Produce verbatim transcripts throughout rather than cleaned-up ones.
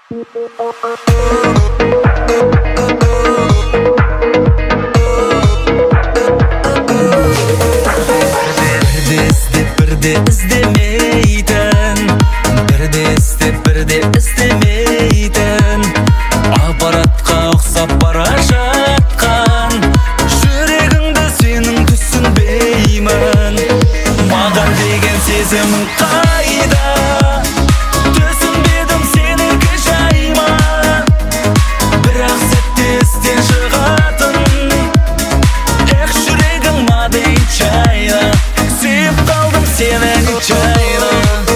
Бірде іздемейтін, бірде іздеп бірде іздемейтін, аппаратқа ұқсап бара жатқан жүрегіңді сенің түсінбеймін. Маған деген сезімің қайда? Түсінбедім сенікі жайма, бірақ сәтте естен шығатын. Эх, жүрегің мадей чайна, сүйіп қалдым сені нечайна.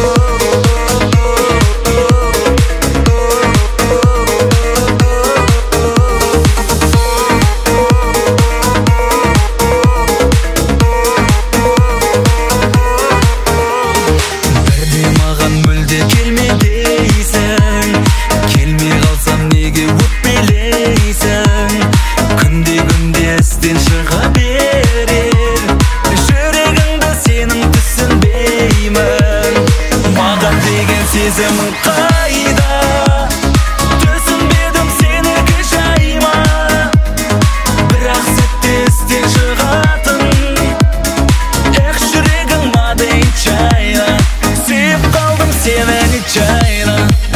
Бірде маған мүлде келме дейсің, келмей қалсам неге өкпелейсің? Күнде күнде естен шыға берер, жүрегіңді сенің түсінбеймін. Маған деген сезімің қайда? Түсінбедім сенікі жайма, бірақ сәтте естен шығатын. Эх, жүрегің мадей чайна, сүйіп қалдым сені нечайна.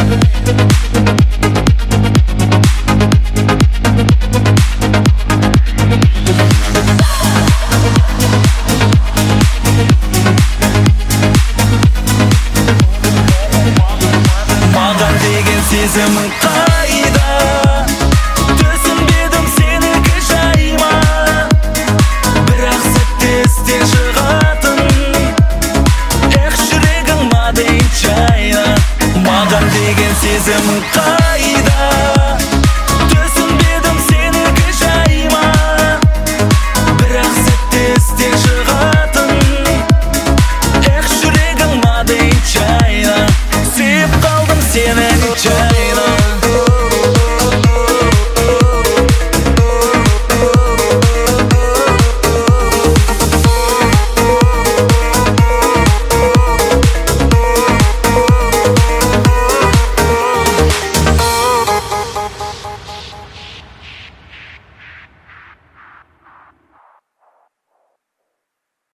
Маған деген сезімің қайда? Түсінбедім сенікі жайма, бірақ сәтте естен шығатын. Эх, жүрегің мадей чайна, маған деген сезімің қайда?